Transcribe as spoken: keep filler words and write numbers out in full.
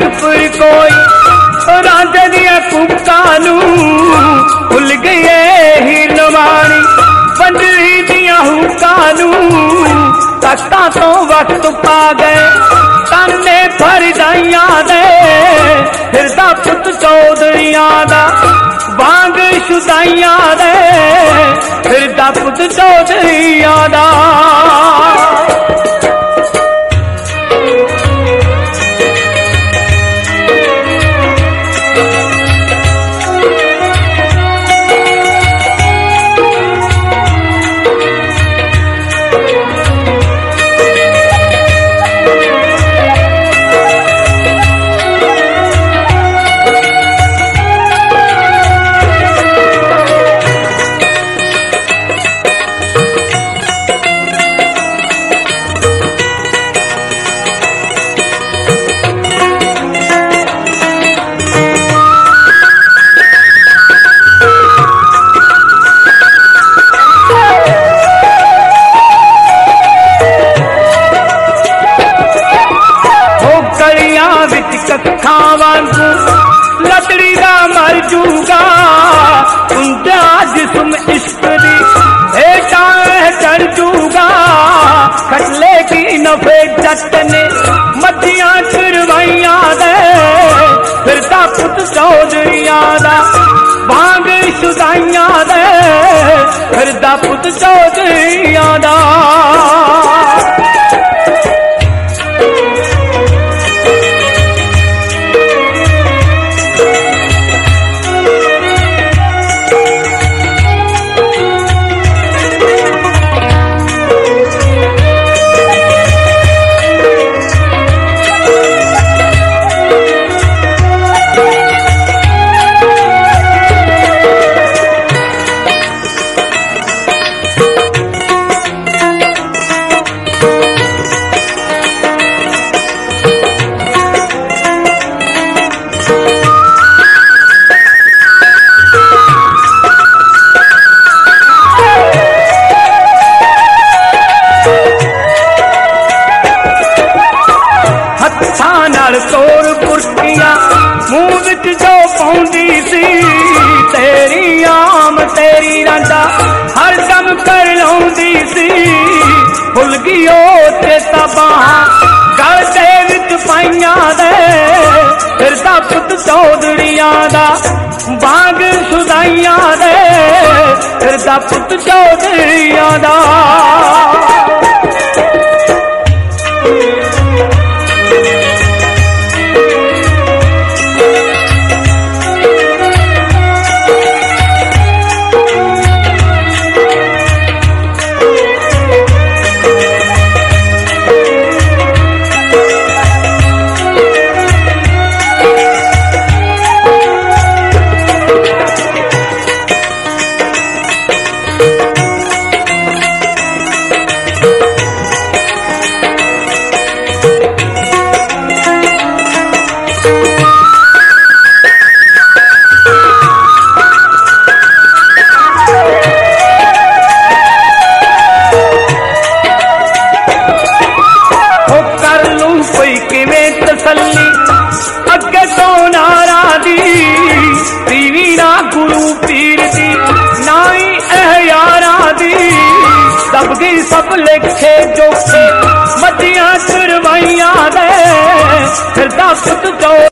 रंगपुर कोई रांझे दिया कुकां नूं भुल गए हीर नवाणी पंजरी दिया हुकां नूं तख्तां तो वक्त पा गए ताने फरदाइयां दे फिरदा पुत चौधरियां दा वांग शुदाइयां दे फिरदा पुत चौधरियां दा लकड़ी दा मर जूगा उंदा जिस्म इश्क दी बेटा चढ़ जूगा खटले की नफे जट ने मतियां चरवाइयां दे फिरदा पुत चौधरियां दा भांग शुदाइयां दे फिरदा पुत चौधरियां दा तोड़ पुरतियां मूंह विच जो पाउंदी सी तेरी आम तेरी रांझा हर दम कर लाउंदी सी भुल गई ओ चेता बाहां गल दे विच पाइयां दे फिरदा पुत चौधरियां दा बांग शुदाइयां दे फिरदा पुत चौधरियां दा अगे तो नारा दी पीवी ना गुरु पीर दी नाई अहयारा दी दब गई सब लेखे जोखे मतियां चरवाइयां दे फिरदा पुत चौ